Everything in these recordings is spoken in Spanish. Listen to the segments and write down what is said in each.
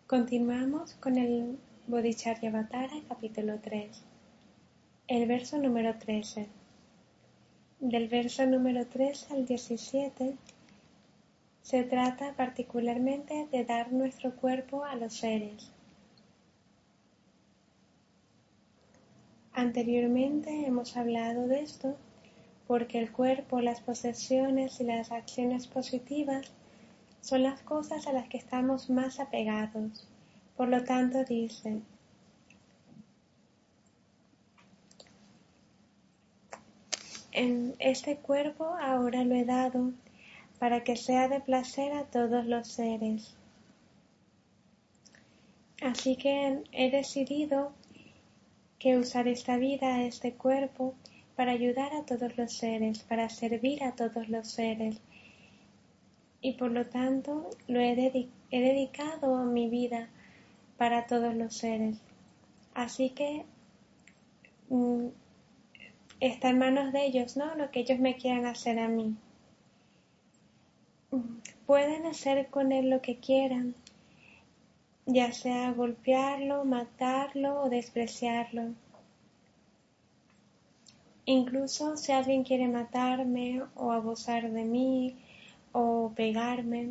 Continuamos con el Bodhicharyavatara, capítulo 3, el verso número 13. Del verso número 13 al 17 se trata particularmente de dar nuestro cuerpo a los seres. Anteriormente hemos hablado de esto porque el cuerpo, las posesiones y las acciones positivas son las cosas a las que estamos más apegados. Por lo tanto, dice: en este cuerpo ahora lo he dado para que sea de placer a todos los seres. Así que he decidido que usar esta vida, este cuerpo, para ayudar a todos los seres, para servir a todos los seres. Y por lo tanto he dedicado mi vida para todos los seres. Así que está en manos de ellos, ¿no? Lo que ellos me quieran hacer a mí. Pueden hacer con él lo que quieran, ya sea golpearlo, matarlo o despreciarlo. Incluso si alguien quiere matarme o abusar de mí o pegarme,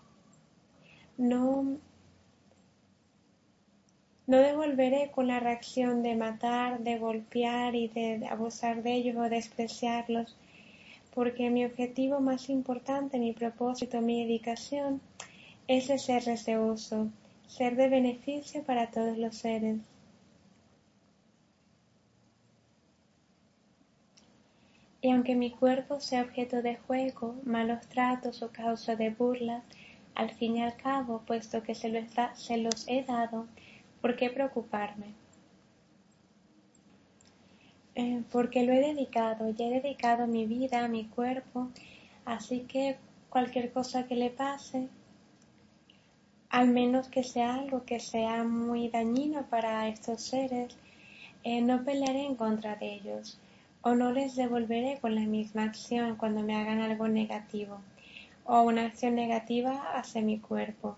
no devolveré con la reacción de matar, de golpear y de abusar de ellos o despreciarlos, porque mi objetivo más importante, mi propósito, mi dedicación es de serles de uso, ser de beneficio para todos los seres. Y aunque mi cuerpo sea objeto de juego, malos tratos o causa de burla, al fin y al cabo, puesto que se los he dado, ¿por qué preocuparme? Porque lo he dedicado, ya he dedicado mi vida, mi cuerpo, así que cualquier cosa que le pase, al menos que sea algo que sea muy dañino para estos seres, no pelearé en contra de ellos, o no les devolveré con la misma acción cuando me hagan algo negativo, o una acción negativa hacia mi cuerpo.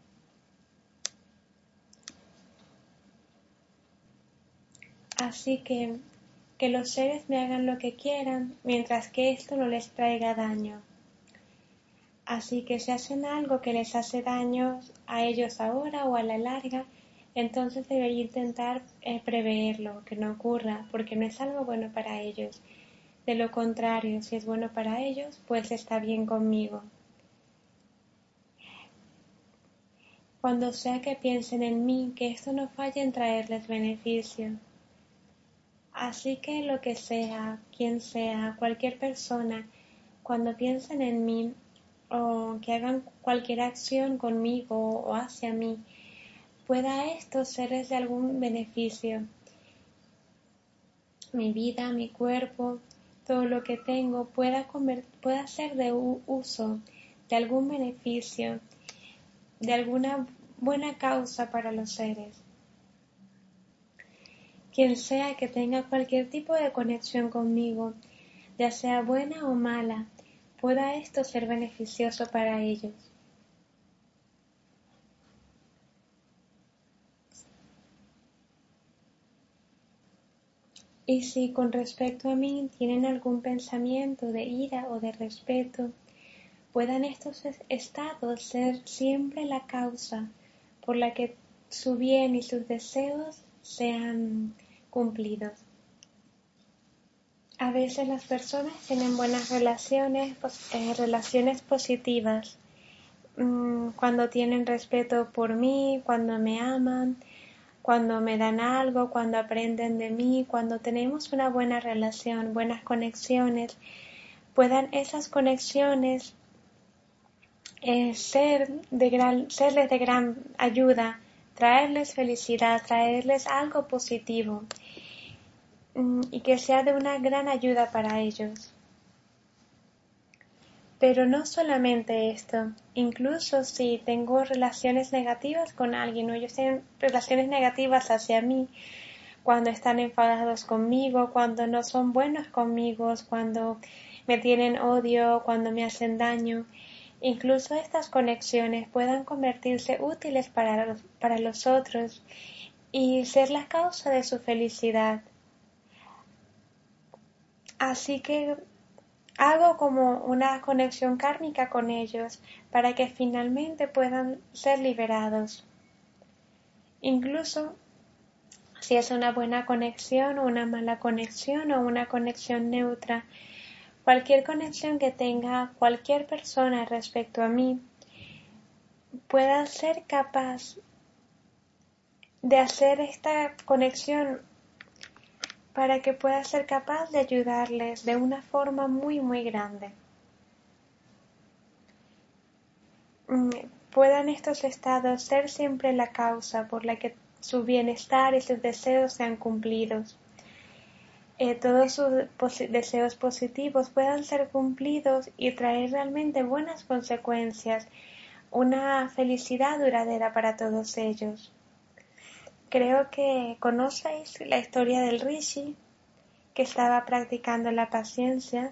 Así que los seres me hagan lo que quieran, mientras que esto no les traiga daño. Así que si hacen algo que les hace daño a ellos ahora o a la larga, entonces debería intentar preverlo, que no ocurra, porque no es algo bueno para ellos. De lo contrario, si es bueno para ellos, pues está bien conmigo. Cuando sea que piensen en mí, que esto no falle en traerles beneficio. Así que lo que sea, quien sea, cualquier persona, cuando piensen en mí o que hagan cualquier acción conmigo o hacia mí, pueda esto serles de algún beneficio. Mi vida, mi cuerpo, todo lo que tengo pueda ser de uso, de algún beneficio, de alguna buena causa para los seres. Quien sea que tenga cualquier tipo de conexión conmigo, ya sea buena o mala, pueda esto ser beneficioso para ellos. Y si con respecto a mí tienen algún pensamiento de ira o de respeto, puedan estos estados ser siempre la causa por la que su bien y sus deseos sean cumplidos. A veces las personas tienen buenas relaciones positivas, cuando tienen respeto por mí, cuando me aman, cuando me dan algo, cuando aprenden de mí, cuando tenemos una buena relación, buenas conexiones, puedan esas conexiones serles de gran ayuda, traerles felicidad, traerles algo positivo, y que sea de una gran ayuda para ellos. Pero no solamente esto, incluso si tengo relaciones negativas con alguien o ellos tienen relaciones negativas hacia mí, cuando están enfadados conmigo, cuando no son buenos conmigo, cuando me tienen odio, cuando me hacen daño, incluso estas conexiones puedan convertirse útiles para los otros y ser la causa de su felicidad. Así que hago como una conexión kármica con ellos para que finalmente puedan ser liberados. Incluso si es una buena conexión o una mala conexión o una conexión neutra, cualquier conexión que tenga cualquier persona respecto a mí pueda ser capaz de hacer esta conexión para que pueda ser capaz de ayudarles de una forma muy, muy grande. Puedan estos estados ser siempre la causa por la que su bienestar y sus deseos sean cumplidos. Todos sus deseos positivos puedan ser cumplidos y traer realmente buenas consecuencias, una felicidad duradera para todos ellos. Creo que conocéis la historia del Rishi, que estaba practicando la paciencia,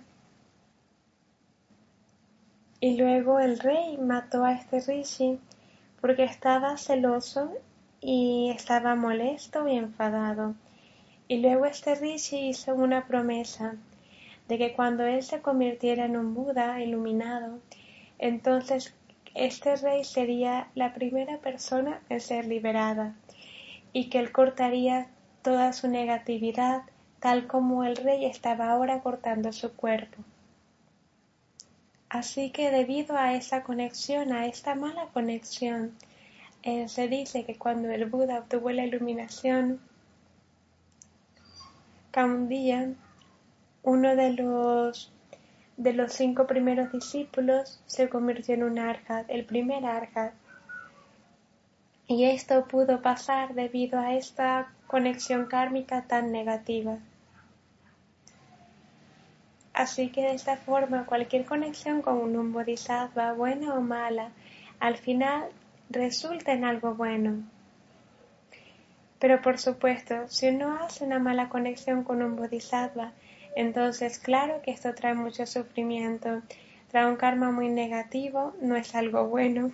y luego el rey mató a este Rishi porque estaba celoso y estaba molesto y enfadado. Y luego este Rishi hizo una promesa de que cuando él se convirtiera en un Buda iluminado, entonces este rey sería la primera persona en ser liberada y que él cortaría toda su negatividad tal como el rey estaba ahora cortando su cuerpo. Así que debido a esa conexión, a esta mala conexión, se dice que cuando el Buda obtuvo la iluminación, Kaundiya, uno de los 5 primeros discípulos, se convirtió en un arhat, el primer arhat. Y esto pudo pasar debido a esta conexión kármica tan negativa. Así que de esta forma, cualquier conexión con un bodhisattva, buena o mala, al final resulta en algo bueno. Pero por supuesto, si uno hace una mala conexión con un bodhisattva, entonces claro que esto trae mucho sufrimiento, trae un karma muy negativo, no es algo bueno.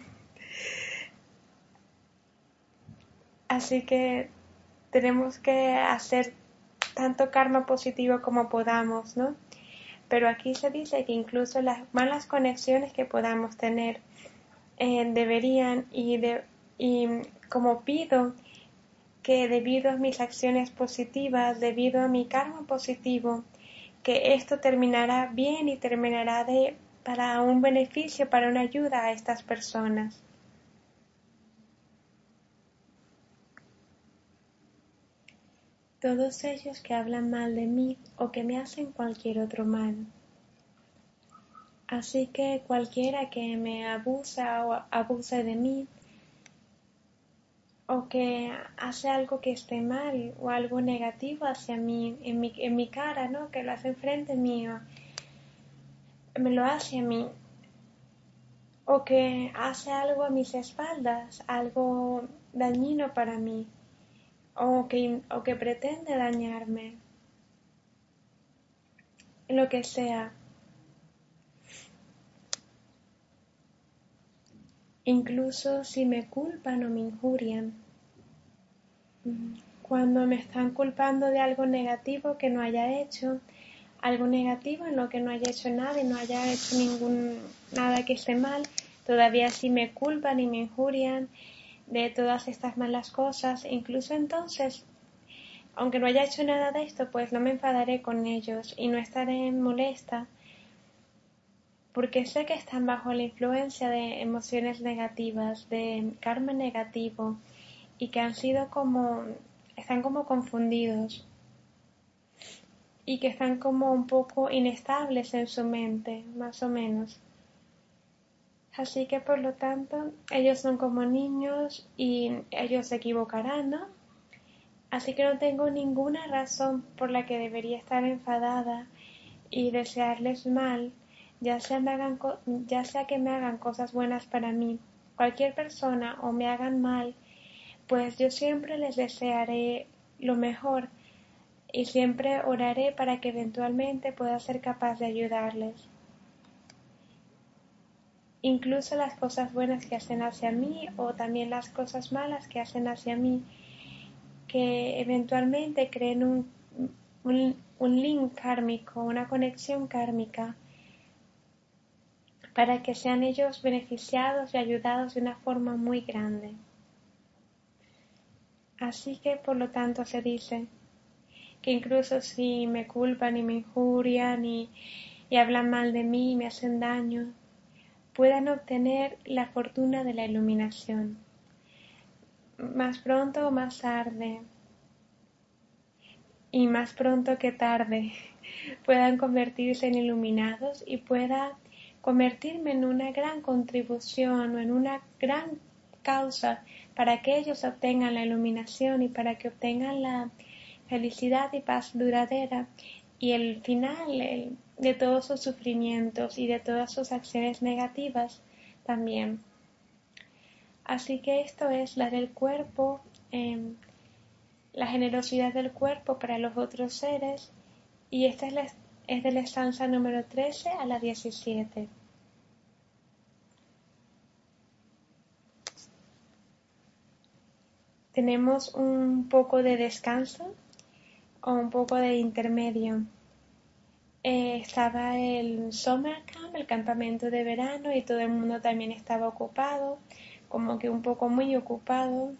Así que tenemos que hacer tanto karma positivo como podamos, ¿no? Pero aquí se dice que incluso las malas conexiones que podamos tener deberían y como pido que debido a mis acciones positivas, debido a mi karma positivo, que esto terminará bien y terminará para un beneficio, para una ayuda a estas personas. Todos ellos que hablan mal de mí o que me hacen cualquier otro mal. Así que cualquiera que me abusa o abuse de mí, o que hace algo que esté mal o algo negativo hacia mí, en mi cara, ¿no? Que lo hace enfrente mío, me lo hace a mí, o que hace algo a mis espaldas, algo dañino para mí, o que pretende dañarme, lo que sea. Incluso si me culpan o me injurian, cuando me están culpando de algo negativo que no haya hecho, algo negativo en lo que no haya hecho nada y no haya hecho nada que esté mal, todavía si me culpan y me injurian de todas estas malas cosas, incluso entonces, aunque no haya hecho nada de esto, pues no me enfadaré con ellos y no estaré molesta, porque sé que están bajo la influencia de emociones negativas, de karma negativo, y que están como confundidos, y que están como un poco inestables en su mente, más o menos. Así que por lo tanto, ellos son como niños y ellos se equivocarán, ¿no? Así que no tengo ninguna razón por la que debería estar enfadada y desearles mal, ya sea que me hagan cosas buenas para mí, cualquier persona, o me hagan mal, pues yo siempre les desearé lo mejor y siempre oraré para que eventualmente pueda ser capaz de ayudarles. incluso las cosas buenas que hacen hacia mí o también las cosas malas que hacen hacia mí, que eventualmente creen un link kármico, una conexión kármica, para que sean ellos beneficiados y ayudados de una forma muy grande. Así que, por lo tanto, se dice que incluso si me culpan y me injurian y hablan mal de mí y me hacen daño, puedan obtener la fortuna de la iluminación, más pronto o más tarde, y más pronto que tarde, puedan convertirse en iluminados y pueda convertirme en una gran contribución o en una gran causa para que ellos obtengan la iluminación y para que obtengan la felicidad y paz duradera y el final de todos sus sufrimientos y de todas sus acciones negativas también. Así que esto es la del cuerpo, la generosidad del cuerpo para los otros seres, y esta es de la estancia número 13 a la 17. Tenemos un poco de descanso o un poco de intermedio. Estaba el summer camp, el campamento de verano, y todo el mundo también estaba ocupado, como que un poco muy ocupado.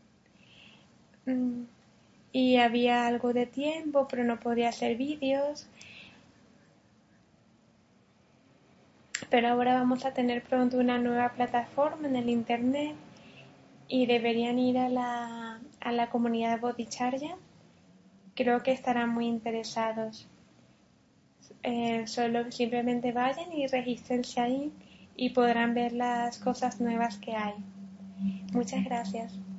Y había algo de tiempo, pero no podía hacer vídeos. Pero ahora vamos a tener pronto una nueva plataforma en el internet y deberían ir a la comunidad Bodhicharya. Creo que estarán muy interesados. Solo simplemente vayan y regístrense ahí y podrán ver las cosas nuevas que hay. Muchas gracias.